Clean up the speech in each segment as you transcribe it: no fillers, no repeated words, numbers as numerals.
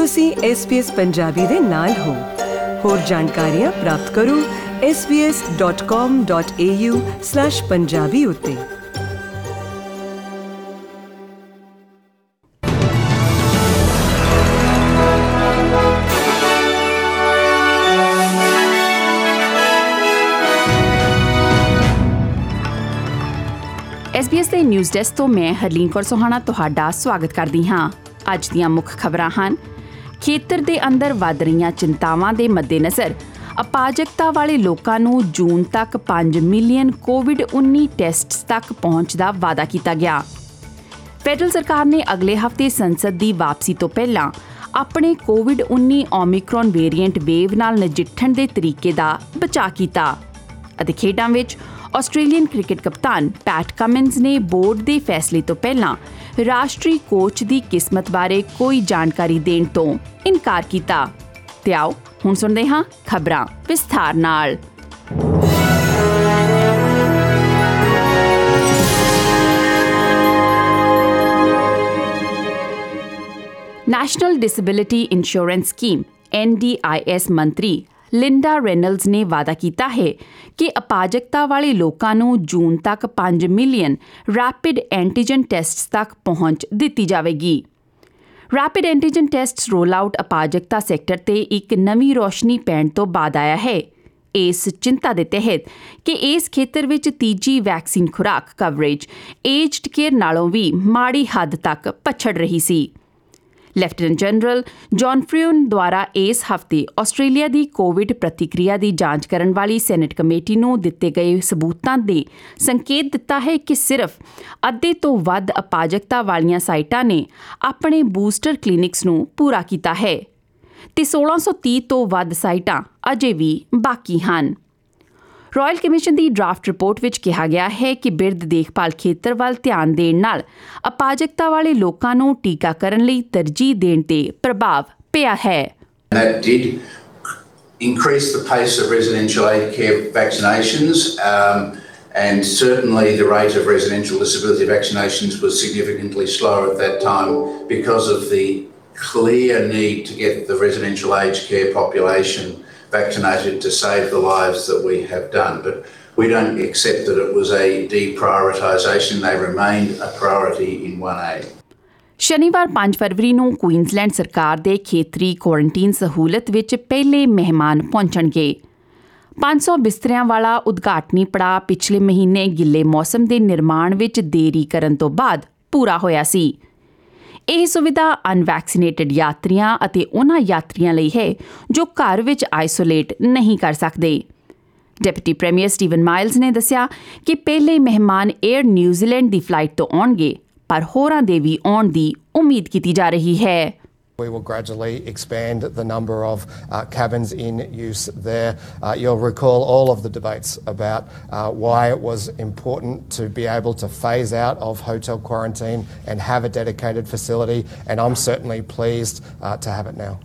ਤੁਸੀਂ SBS ਪੰਜਾਬੀ ਦੇ ਨਾਲ ਹੋ। ਹੋਰ ਜਾਣਕਾਰੀਆਂ ਪ੍ਰਾਪਤ ਕਰੋ sbs.com.au/punjabi ਉੱਤੇ। SBS ਦੇ ਨਿਊਜ਼ ਡੈਸਕ ਤੋਂ ਮੈਂ ਹਰਲੀਨ ਕੌਰ ਸੋਹਾਣਾ ਤੁਹਾਡਾ ਸਵਾਗਤ ਕਰਦੀ ਹਾਂ। ਅੱਜ ਦੀਆਂ ਮੁੱਖ ਖਬਰਾਂ ਹਨ। ਖੇਤਰ ਦੇ ਅੰਦਰ ਵੱਧ ਰਹੀਆਂ ਚਿੰਤਾਵਾਂ ਦੇ ਮੱਦੇਨਜ਼ਰ ਅਪਾਹਜਤਾ ਵਾਲੇ ਲੋਕਾਂ ਨੂੰ ਜੂਨ ਤੱਕ 5 ਮਿਲੀਅਨ ਕੋਵਿਡ-19 ਟੈਸਟਸ ਤੱਕ ਪਹੁੰਚ ਦਾ ਵਾਅਦਾ ਕੀਤਾ ਗਿਆ। ਫੈਡਰਲ ਸਰਕਾਰ ਨੇ ਅਗਲੇ ਹਫ਼ਤੇ ਸੰਸਦ ਦੀ ਵਾਪਸੀ ਤੋਂ ਪਹਿਲਾਂ ਆਪਣੇ ਕੋਵਿਡ-19 ਓਮਿਕਰੋਨ ਵੇਰੀਐਂਟ ਵੇਵ ਨਾਲ ਨਜਿੱਠਣ ਦੇ ਤਰੀਕੇ ਦਾ ਬਚਾਅ ਕੀਤਾ। ਅਤੇ ਖੇਡਾਂ ਵਿੱਚ Australian cricket captain Pat Cummins ਨੇ ਬੋਰਡ ਦੇ ਫੈਸਲੇ ਤੋਂ ਪਹਿਲਾਂ ਰਾਸ਼ਟਰੀ ਕੋਚ ਦੀ ਕਿਸਮਤ ਬਾਰੇ ਕੋਈ ਜਾਣਕਾਰੀ ਦੇਣ ਤੋਂ ਇਨਕਾਰ ਕੀਤਾ। ਤੇ ਆਓ ਹੁਣ ਸੁਣਦੇ ਹਾਂ ਖਬਰਾਂ ਵਿਸਥਾਰ ਨਾਲ। National disability insurance scheme NDIS ਮੰਤਰੀ ਲਿੰਡਾ ਰੇਨਲਡਸ ਨੇ ਵਾਅਦਾ ਕੀਤਾ ਹੈ ਕਿ ਅਪਾਹਜਤਾ ਵਾਲੇ ਲੋਕਾਂ ਨੂੰ ਜੂਨ ਤੱਕ 5 ਮਿਲੀਅਨ ਰੈਪਿਡ ਐਂਟੀਜਨ ਟੈਸਟਸ ਤੱਕ ਪਹੁੰਚ ਦਿੱਤੀ ਜਾਵੇਗੀ। Rapid antigen tests roll out ਅਪਾਹਜਤਾ ਸੈਕਟਰ ਤੇ ਇੱਕ ਨਵੀਂ ਰੋਸ਼ਨੀ ਪੈਣ ਤੋਂ ਬਾਅਦ ਆਇਆ ਹੈ। ਇਸ ਚਿੰਤਾ ਦੇ ਤਹਿਤ ਕਿ ਇਸ ਖੇਤਰ ਵਿੱਚ ਤੀਜੀ ਵੈਕਸੀਨ ਖੁਰਾਕ ਕਵਰੇਜ ਏਜਡ ਕੇਅਰ ਨਾਲੋਂ ਵੀ ਮਾੜੀ ਹੱਦ ਤੱਕ ਪਛੜ ਰਹੀ ਸੀ। ਲੈਫਟੀਨੈਂਟ ਜਨਰਲ ਜੌਨ ਫਰਿਊਨ ਦੁਆਰਾ ਇਸ ਹਫ਼ਤੇ ਆਸਟ੍ਰੇਲੀਆ ਦੀ ਕੋਵਿਡ ਪ੍ਰਤੀਕਿਰਿਆ ਦੀ ਜਾਂਚ ਕਰਨ ਵਾਲੀ ਸੈਨੇਟ ਕਮੇਟੀ ਨੂੰ ਦਿੱਤੇ ਗਏ ਸਬੂਤਾਂ ਨੇ ਸੰਕੇਤ ਦਿੱਤਾ ਹੈ ਕਿ ਸਿਰਫ ਅੱਧੇ ਤੋਂ ਵੱਧ ਅਪਾਹਜਤਾ ਵਾਲੀਆਂ ਸਾਈਟਾਂ ਨੇ ਆਪਣੇ ਬੂਸਟਰ ਕਲੀਨਿਕਸ ਨੂੰ ਪੂਰਾ ਕੀਤਾ ਹੈ ਤੇ 1630 ਤੋਂ ਵੱਧ ਸਾਈਟਾਂ ਅਜੇ ਵੀ ਬਾਕੀ ਹਨ। ਰਾਇਲ ਕਮਿਸ਼ਨ ਦੀ ਡਰਾਫਟ ਰਿਪੋਰਟ ਵਿੱਚ ਕਿਹਾ ਗਿਆ ਹੈ ਕਿ ਬਿਰਧ ਦੇਖਭਾਲ ਖੇਤਰ ਵੱਲ ਧਿਆਨ ਦੇਣ ਨਾਲ ਅਪਾਹਜਤਾ ਵਾਲੇ ਲੋਕਾਂ ਨੂੰ ਟੀਕਾਕਰਨ ਲਈ ਤਰਜੀਹ ਦੇਣ ਤੇ ਪ੍ਰਭਾਵ ਪਿਆ ਹੈ। That did increase the pace of residential aged care vaccinations, and certainly the rate of residential disability vaccinations was significantly slower at that time because of the clear need to get the residential aged care population vaccinated to save the lives that we have done. But we don't accept that it was a deprioritisation. They remained a priority in 1A. ਸ਼ਨੀਵਾਰ 5 ਫਰਵਰੀ ਨੂੰ Queensland ਸਰਕਾਰ ਦੇ ਖੇਤਰੀ quarantine ਸਹੂਲਤ ਵਿੱਚ ਪਹਿਲੇ ਮਹਿਮਾਨ ਪਹੁੰਚਣਗੇ। 500 ਬਿਸਤਰਿਆਂ ਵਾਲਾ ਉਦਘਾਟਨੀ ਪੜਾਅ ਪਿਛਲੇ ਮਹੀਨੇ ਗਿੱਲੇ ਮੌਸਮ ਦੇ ਨਿਰਮਾਣ ਵਿੱਚ ਦੇਰੀ ਕਰਨ ਤੋਂ ਬਾਅਦ ਪੂਰਾ ਹੋਇਆ ਸੀ। ਇਹ ਸੁਵਿਧਾ ਅਨਵੈਕਸੀਨੇਟਡ ਯਾਤਰੀਆਂ ਅਤੇ ਉਹਨਾਂ ਯਾਤਰੀਆਂ ਲਈ ਹੈ ਜੋ ਘਰ ਵਿੱਚ ਆਈਸੋਲੇਟ ਨਹੀਂ ਕਰ ਸਕਦੇ। ਡਿਪਟੀ ਪ੍ਰੀਮੀਅਰ ਸਟੀਵਨ ਮਾਈਲਸ ਨੇ ਦੱਸਿਆ ਕਿ ਪਹਿਲੇ ਮਹਿਮਾਨ ਏਅਰ ਨਿਊਜ਼ੀਲੈਂਡ ਦੀ ਫਲਾਈਟ ਤੋਂ ਆਉਣਗੇ, ਪਰ ਹੋਰਾਂ ਦੇ ਵੀ ਆਉਣ ਦੀ ਉਮੀਦ ਕੀਤੀ ਜਾ ਰਹੀ ਹੈ। We will gradually expand the number of cabins in use there. You'll recall all of the debates about why it was important to be able to phase out of hotel quarantine and have a dedicated facility, and I'm certainly pleased to have it now.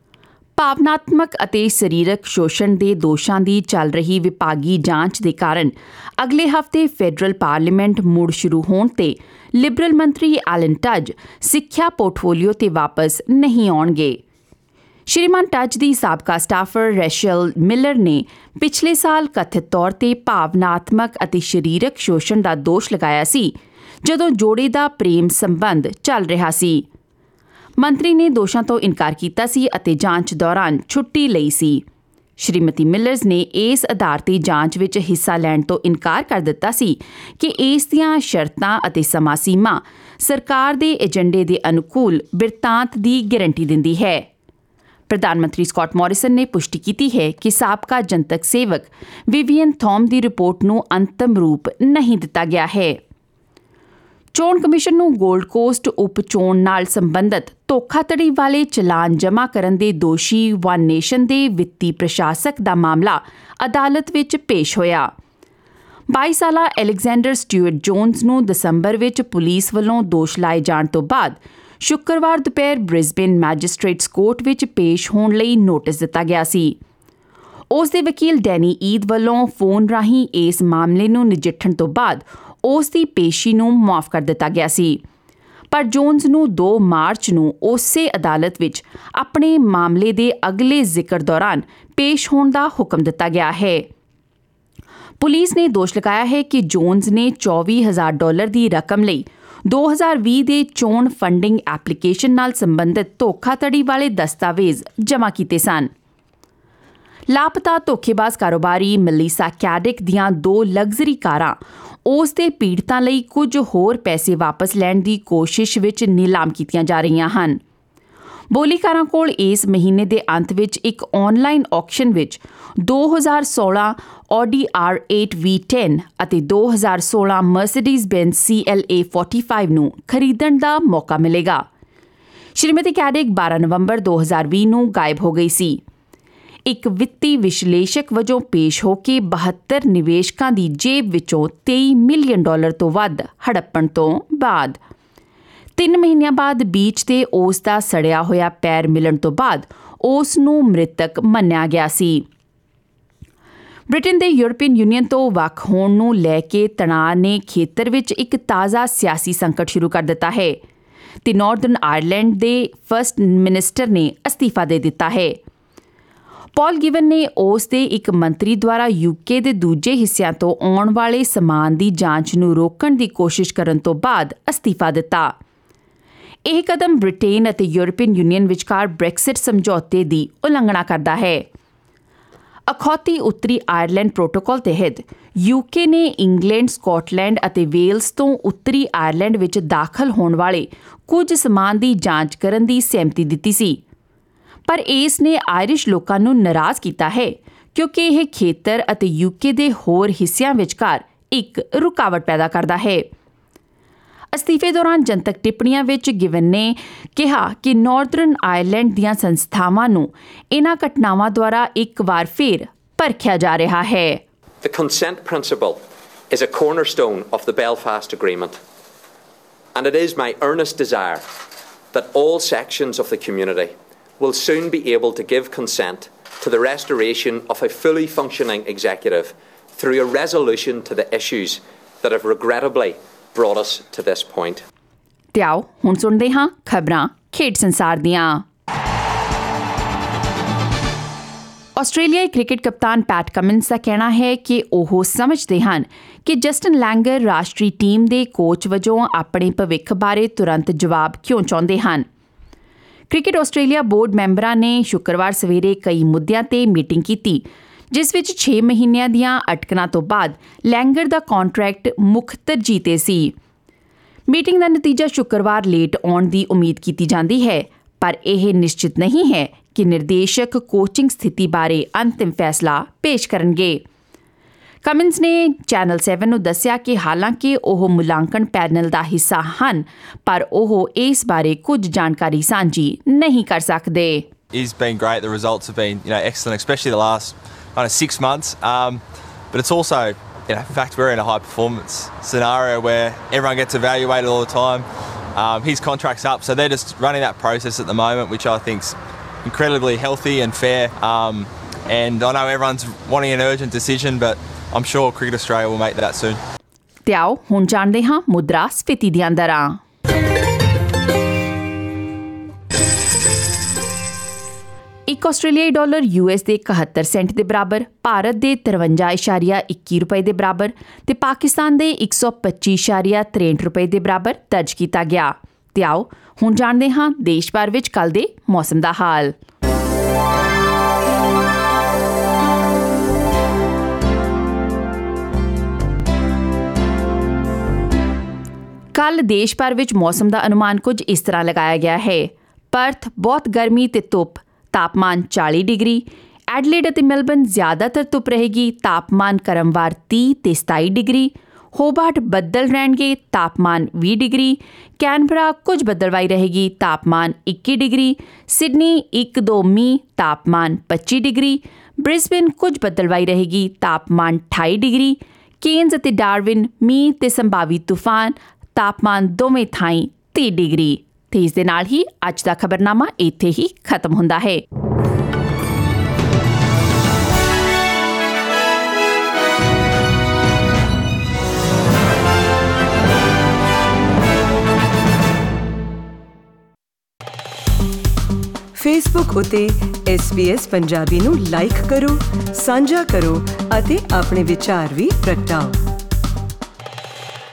ਭਾਵਨਾਤਮਕ ਅਤੇ ਸਰੀਰਕ ਸ਼ੋਸ਼ਣ ਦੇ ਦੋਸ਼ਾਂ ਦੀ ਚੱਲ ਰਹੀ ਵਿਭਾਗੀ ਜਾਂਚ ਦੇ ਕਾਰਨ ਅਗਲੇ ਹਫ਼ਤੇ ਫੈਡਰਲ ਪਾਰਲੀਮੈਂਟ ਮੁੜ ਸ਼ੁਰੂ ਹੋਣ ਤੇ ਲਿਬਰਲ ਮੰਤਰੀ ਐਲਨ ਟੱਜ ਸਿੱਖਿਆ ਪੋਰਟਫੋਲੀਓ ਤੇ ਵਾਪਸ ਨਹੀਂ ਆਉਣਗੇ। ਸ਼੍ਰੀਮਾਨ ਟੱਜ ਦੀ ਸਾਬਕਾ ਸਟਾਫਰ ਰੈਸ਼ਲ ਮਿਲਰ ਨੇ ਪਿਛਲੇ ਸਾਲ ਕਥਿਤ ਤੌਰ ਤੇ ਭਾਵਨਾਤਮਕ ਅਤੇ ਸਰੀਰਕ ਸ਼ੋਸ਼ਣ ਦਾ ਦੋਸ਼ ਲਗਾਇਆ ਸੀ ਜਦੋਂ ਜੋੜੇ ਦਾ ਪ੍ਰੇਮ ਸੰਬੰਧ ਚੱਲ ਰਿਹਾ ਸੀ। ਮੰਤਰੀ ਨੇ ਦੋਸ਼ਾਂ ਤੋਂ ਇਨਕਾਰ ਕੀਤਾ ਸੀ ਅਤੇ ਜਾਂਚ ਦੌਰਾਨ ਛੁੱਟੀ ਲਈ ਸੀ। ਸ਼੍ਰੀਮਤੀ ਮਿਲਰਜ਼ ਨੇ ਇਸ ਆਧਾਰ ਤੇ ਜਾਂਚ ਵਿੱਚ ਹਿੱਸਾ ਲੈਣ ਤੋਂ ਇਨਕਾਰ ਕਰ ਦਿੱਤਾ ਸੀ ਕਿ ਇਸ ਦੀਆਂ ਸ਼ਰਤਾਂ ਅਤੇ ਸਮਾਂ ਸੀਮਾ ਸਰਕਾਰ ਦੇ ਏਜੰਡੇ ਦੇ ਅਨੁਕੂਲ ਬਿਰਤਾਂਤ ਦੀ ਗਾਰੰਟੀ ਦਿੰਦੀ ਹੈ। ਪ੍ਰਧਾਨ ਮੰਤਰੀ ਸਕਾਟ ਮੋਰਿਸਨ ਨੇ ਪੁਸ਼ਟੀ ਕੀਤੀ ਹੈ ਕਿ ਸਾਬਕਾ ਜਨਤਕ ਸੇਵਕ ਵਿਵੀਅਨ ਥੌਮ ਦੀ ਰਿਪੋਰਟ ਨੂੰ ਅੰਤਮ ਰੂਪ ਨਹੀਂ ਦਿੱਤਾ ਗਿਆ ਹੈ। ਚੋਣ ਕਮਿਸ਼ਨ ਨੂੰ ਗੋਲਡ ਕੋਸਟ ਉਪ ਚੋਣ ਨਾਲ ਸੰਬੰਧਿਤ ਧੋਖਾਧੜੀ ਵਾਲੇ ਚਲਾਨ ਜਮ੍ਹਾਂ ਕਰਨ ਦੇ ਦੋਸ਼ੀ ਵਨ ਨੇਸ਼ਨ ਦੇ ਵਿੱਤੀ ਪ੍ਰਸ਼ਾਸਕ ਦਾ ਮਾਮਲਾ ਅਦਾਲਤ ਵਿੱਚ ਪੇਸ਼ ਹੋਇਆ। 22 ਸਾਲਾ ਅਲੈਗਜ਼ੈਂਡਰ ਸਟੂਅਰਟ ਜੋਨਸ ਨੂੰ ਦਸੰਬਰ ਵਿੱਚ ਪੁਲਿਸ ਵੱਲੋਂ ਦੋਸ਼ ਲਾਏ ਜਾਣ ਤੋਂ ਬਾਅਦ ਸ਼ੁੱਕਰਵਾਰ ਦੁਪਹਿਰ ਬ੍ਰਿਸਬੇਨ ਮੈਜਿਸਟ੍ਰੇਟਸ ਕੋਰਟ ਵਿੱਚ ਪੇਸ਼ ਹੋਣ ਲਈ ਨੋਟਿਸ ਦਿੱਤਾ ਗਿਆ ਸੀ। ਉਸ ਦੇ ਵਕੀਲ ਡੈਨੀ ਈਦ ਵੱਲੋਂ ਫੋਨ ਰਾਹੀਂ ਇਸ ਮਾਮਲੇ ਨੂੰ ਨਜਿੱਠਣ ਤੋਂ ਬਾਅਦ ਉਸ ਦੀ ਪੇਸ਼ੀ ਨੂੰ ਮੁਆਫ ਕਰ ਦਿੱਤਾ ਗਿਆ ਸੀ। ਪਰ ਜੋਨਸ ਨੂੰ 2 ਮਾਰਚ ਨੂੰ ਉਸੇ ਅਦਾਲਤ ਵਿੱਚ ਆਪਣੇ ਮਾਮਲੇ ਦੇ ਅਗਲੇ ਜ਼ਿਕਰ ਦੌਰਾਨ ਪੇਸ਼ ਹੋਣ ਦਾ ਹੁਕਮ ਦਿੱਤਾ ਗਿਆ ਹੈ। ਪੁਲਿਸ ਨੇ ਦੋਸ਼ ਲਗਾਇਆ ਹੈ ਕਿ ਜੋਨਸ ਨੇ $24,000 ਦੀ ਰਕਮ ਲਈ 2020 ਦੇ ਚੋਣ ਫੰਡਿੰਗ ਐਪਲੀਕੇਸ਼ਨ ਨਾਲ ਸੰਬੰਧਿਤ ਧੋਖਾਧੜੀ ਵਾਲੇ ਦਸਤਾਵੇਜ਼ ਜਮ੍ਹਾਂ ਕੀਤੇ ਸਨ। ਲਾਪਤਾ ਧੋਖੇਬਾਜ਼ ਕਾਰੋਬਾਰੀ ਮਲੀਸਾ ਕੈਡਿਕ ਦੀਆਂ 2 ਲਗਜ਼ਰੀ ਕਾਰਾਂ ਉਸ ਦੇ ਪੀੜਤਾਂ ਲਈ ਕੁਝ ਹੋਰ ਪੈਸੇ ਵਾਪਸ ਲੈਣ ਦੀ ਕੋਸ਼ਿਸ਼ ਵਿੱਚ ਨਿਲਾਮ ਕੀਤੀਆਂ ਜਾ ਰਹੀਆਂ ਹਨ। ਬੋਲੀਕਾਰਾਂ ਕੋਲ ਇਸ ਮਹੀਨੇ ਦੇ ਅੰਤ ਵਿੱਚ ਇੱਕ ਆਨਲਾਈਨ ਆਕਸ਼ਨ ਵਿੱਚ 2016 Audi R8 V10 ਅਤੇ 2016 Mercedes-Benz CLA 45 ਨੂੰ ਖਰੀਦਣ ਦਾ ਮੌਕਾ ਮਿਲੇਗਾ। ਸ਼੍ਰੀਮਤੀ ਕੈਡਿਕ 12 ਨਵੰਬਰ 2020 ਨੂੰ ਗਾਇਬ ਹੋ ਗਈ ਸੀ। ਇੱਕ ਵਿੱਤੀ ਵਿਸ਼ਲੇਸ਼ਕ ਵਜੋਂ ਪੇਸ਼ ਹੋ ਕੇ 72 ਨਿਵੇਸ਼ਕਾਂ ਦੀ ਜੇਬ ਵਿੱਚੋਂ $23 ਮਿਲੀਅਨ ਤੋਂ ਵੱਧ ਹੜੱਪਣ ਤੋਂ ਬਾਅਦ 3 ਮਹੀਨਿਆਂ ਬਾਅਦ ਬੀਚ ਤੇ ਉਸ ਦਾ ਸੜਿਆ ਹੋਇਆ ਪੈਰ ਮਿਲਣ ਤੋਂ ਬਾਅਦ ਉਸ ਨੂੰ ਮ੍ਰਿਤਕ ਮੰਨਿਆ ਗਿਆ ਸੀ। ਬ੍ਰਿਟੇਨ ਦੇ ਯੂਰਪੀਅਨ ਯੂਨੀਅਨ ਤੋਂ ਵੱਖ ਹੋਣ ਨੂੰ ਲੈ ਕੇ ਤਣਾਅ ਨੇ ਖੇਤਰ ਵਿੱਚ ਇੱਕ ਤਾਜ਼ਾ ਸਿਆਸੀ ਸੰਕਟ ਸ਼ੁਰੂ ਕਰ ਦਿੱਤਾ ਹੈ ਤੇ ਨਾਰਦਰਨ ਆਇਰਲੈਂਡ ਦੇ ਫਰਸਟ ਮਿਨਿਸਟਰ ਨੇ ਅਸਤੀਫਾ ਦੇ ਦਿੱਤਾ ਹੈ। ਪੌਲ ਗਿਵਨ ਨੇ ਉਸ ਦੇ ਇੱਕ ਮੰਤਰੀ ਦੁਆਰਾ ਯੂਕੇ ਦੇ ਦੂਜੇ ਹਿੱਸਿਆਂ ਤੋਂ ਆਉਣ ਵਾਲੇ ਸਮਾਨ ਦੀ ਜਾਂਚ ਨੂੰ ਰੋਕਣ ਦੀ ਕੋਸ਼ਿਸ਼ ਕਰਨ ਤੋਂ ਬਾਅਦ ਅਸਤੀਫਾ ਦਿੱਤਾ। ਇਹ ਕਦਮ ਬ੍ਰਿਟੇਨ ਅਤੇ ਯੂਰਪੀਅਨ ਯੂਨੀਅਨ ਵਿਚਕਾਰ ਬ੍ਰੈਕਸਿਟ ਸਮਝੌਤੇ ਦੀ ਉਲੰਘਣਾ ਕਰਦਾ ਹੈ। ਅਖੌਤੀ ਉੱਤਰੀ ਆਇਰਲੈਂਡ ਪ੍ਰੋਟੋਕਾਲ ਤਹਿਤ ਯੂਕੇ ਨੇ ਇੰਗਲੈਂਡ, ਸਕਾਟਲੈਂਡ ਅਤੇ ਵੇਲਸ ਤੋਂ ਉੱਤਰੀ ਆਇਰਲੈਂਡ ਵਿੱਚ ਦਾਖਲ ਹੋਣ ਵਾਲੇ ਕੁਝ ਸਮਾਨ ਦੀ ਜਾਂਚ ਕਰਨ ਦੀ ਸਹਿਮਤੀ ਦਿੱਤੀ ਸੀ, ਪਰ ਇਸ ਨੇ ਆਇਰਿਸ਼ ਲੋਕਾਂ ਨੂੰ ਨਾਰਾਜ਼ ਕੀਤਾ ਹੈ ਕਿਉਂਕਿ ਇਹ ਖੇਤਰ ਅਤੇ ਯੂਕੇ ਦੇ ਹੋਰ ਹਿੱਸਿਆਂ ਵਿਚਕਾਰ ਇੱਕ ਰੁਕਾਵਟ ਪੈਦਾ ਕਰਦਾ ਹੈ। ਅਸਤੀਫੇ ਦੌਰਾਨ ਜਨਤਕ ਟਿੱਪਣੀਆਂ ਵਿੱਚ ਗਿਵਨ ਨੇ ਕਿਹਾ ਕਿ ਨਾਰਦਰਨ ਆਇਰਲੈਂਡ ਦੀਆਂ ਸੰਸਥਾਵਾਂ ਨੂੰ ਇਨ੍ਹਾਂ ਘਟਨਾਵਾਂ ਦੁਆਰਾ ਇੱਕ ਵਾਰ ਫਿਰ ਪਰਖਿਆ ਜਾ ਰਿਹਾ ਹੈ। The consent principle is a cornerstone of the Belfast Agreement, and it is my earnest desire that all sections of the community will soon be able to give consent to the restoration of a fully functioning executive through a resolution to the issues that have regrettably brought us to this point. ਤੇ ਆਓ ਹੁਣ ਸੁਣਦੇ ਹਾਂ ਖਬਰਾਂ ਖੇਡ ਸੰਸਾਰ ਦੀਆਂ। ਆਸਟ੍ਰੇਲੀਆਈ ਕ੍ਰਿਕਟ ਕਪਤਾਨ ਪੈਟ ਕਮਿੰਸ ਦਾ ਕਹਿਣਾ ਹੈ ਕਿ ਉਹ ਸਮਝਦੇ ਹਨ ਕਿ ਜਸਟਨ ਲੈਂਗਰ ਰਾਸ਼ਟਰੀ ਟੀਮ ਦੇ ਕੋਚ ਵਜੋਂ ਆਪਣੇ ਭਵਿੱਖ ਬਾਰੇ ਤੁਰੰਤ ਜਵਾਬ ਕਿਉਂ ਚਾਹੁੰਦੇ ਹਨ। ਕ੍ਰਿਕਟ ਆਸਟ੍ਰੇਲੀਆ ਬੋਰਡ ਮੈਂਬਰਾਂ ਨੇ ਸ਼ੁੱਕਰਵਾਰ ਸਵੇਰੇ ਕਈ ਮੁੱਦਿਆਂ ਤੇ ਮੀਟਿੰਗ ਕੀਤੀ, ਜਿਸ ਵਿੱਚ 6 ਮਹੀਨਿਆਂ ਦੀਆਂ ਅਟਕਣਾਂ ਤੋਂ ਬਾਅਦ ਲੈਂਗਰ ਦਾ ਕੰਟਰੈਕਟ ਮੁੱਖ ਤਰਜੀਹ ਤੇ ਸੀ। ਮੀਟਿੰਗ ਦਾ ਨਤੀਜਾ ਸ਼ੁੱਕਰਵਾਰ ਲੇਟ ਆਉਣ ਦੀ ਉਮੀਦ ਕੀਤੀ ਜਾਂਦੀ ਹੈ, ਪਰ ਇਹ ਨਿਸ਼ਚਿਤ ਨਹੀਂ ਹੈ ਕਿ ਨਿਰਦੇਸ਼ਕ ਕੋਚਿੰਗ ਸਥਿਤੀ ਬਾਰੇ ਅੰਤਿਮ ਫੈਸਲਾ ਪੇਸ਼ ਕਰਨਗੇ। ਕਮਿੰਸ ਨੇ ਚੈਨਲ 7 ਨੂੰ ਦੱਸਿਆ ਕਿ ਹਾਲਾਂਕਿ ਉਹ ਮੁਲਾਂਕਣ ਪੈਨਲ ਦਾ ਹਿੱਸਾ ਹਨ, ਪਰ ਉਹ ਇਸ ਬਾਰੇ ਕੁਝ ਜਾਣਕਾਰੀ ਸਾਂਝੀ ਨਹੀਂ ਕਰ ਸਕਦੇ। It's been great. The results have been, excellent, especially the last kind of 6 months. But it's also, in fact, we're in a high performance scenario where everyone gets evaluated all the time. His contract's up, so they're just running that process at the moment, which I think's incredibly healthy and fair. And I know everyone's wanting an urgent decision, but I'm sure Cricket Australia will make that soon. ਤੇ ਆਓ ਹੁਣ ਜਾਣਦੇ ਹਾਂ ਮੁਦਰਾ ਸਫੀਤੀ ਦੀਆਂ ਦਰਾਂ। ਇੱਕ ਆਸਟ੍ਰੇਲੀਆਈ dollar US ਦੇ 71 ਸੈਂਟ ਦੇ ਬਰਾਬਰ, ਭਾਰਤ ਦੇ 53.21 ਰੁਪਏ ਦੇ ਬਰਾਬਰ ਤੇ ਪਾਕਿਸਤਾਨ ਦੇ 125.63 ਰੁਪਏ ਦੇ ਬਰਾਬਰ ਦਰਜ ਕੀਤਾ ਗਿਆ। ਤੇ ਆਓ ਹੁਣ ਜਾਣਦੇ ਹਾਂ ਦੇਸ਼ ਭਰ ਵਿੱਚ ਕੱਲ੍ਹ ਦੇ ਮੌਸਮ ਦਾ ਹਾਲ। ਕੱਲ੍ਹ ਦੇਸ਼ ਭਰ ਵਿੱਚ ਮੌਸਮ ਦਾ ਅਨੁਮਾਨ ਕੁਝ ਇਸ ਤਰ੍ਹਾਂ ਲਗਾਇਆ ਗਿਆ ਹੈ। ਪਰਥ ਬਹੁਤ ਗਰਮੀ ਤੇ ਧੁੱਪ, ਤਾਪਮਾਨ 40 ਡਿਗਰੀ। ਐਡਲੇਡ ਅਤੇ ਮੈਲਬਨ ਜ਼ਿਆਦਾਤਰ ਧੁੱਪ ਰਹੇਗੀ, ਤਾਪਮਾਨ ਕ੍ਰਮਵਾਰ 30 ਤੇ 27 ਡਿਗਰੀ। ਹੋਬਾਰਟ ਬੱਦਲ ਰਹਿਣਗੇ, ਤਾਪਮਾਨ 20 ਡਿਗਰੀ। ਕੈਨਬਰਾ ਕੁਝ ਬੱਦਲਵਾਈ ਰਹੇਗੀ, ਤਾਪਮਾਨ 21 ਡਿਗਰੀ। ਸਿਡਨੀ 1-2 ਮੀਂਹ, ਤਾਪਮਾਨ 25 ਡਿਗਰੀ। ਬ੍ਰਿਸਬੇਨ ਕੁਝ ਬੱਦਲਵਾਈ ਰਹੇਗੀ, ਤਾਪਮਾਨ 28 ਡਿਗਰੀ। ਕੇਨਜ਼ ਅਤੇ ਡਾਰਵਿਨ ਮੀਂਹ ਤੇ ਸੰਭਾਵੀ ਤੂਫਾਨ, ਤਾਪਮਾਨ ਦੋਵੇਂ ਥਾਈਂ 30 ਡਿਗਰੀ। ਤੇ ਇਸ ਦੇ ਨਾਲ ਹੀ ਅੱਜ ਦਾ ਖਬਰਨਾਮਾ ਇੱਥੇ ਹੀ ਖਤਮ ਹੁੰਦਾ ਹੈ। ਫੇਸਬੁੱਕ ਉਤੇ SBS ਪੰਜਾਬੀ ਨੂੰ ਲਾਈਕ ਕਰੋ, ਸਾਂਝਾ ਕਰੋ ਅਤੇ ਆਪਣੇ ਵਿਚਾਰ ਵੀ ਪ੍ਰਗਟਾਓ।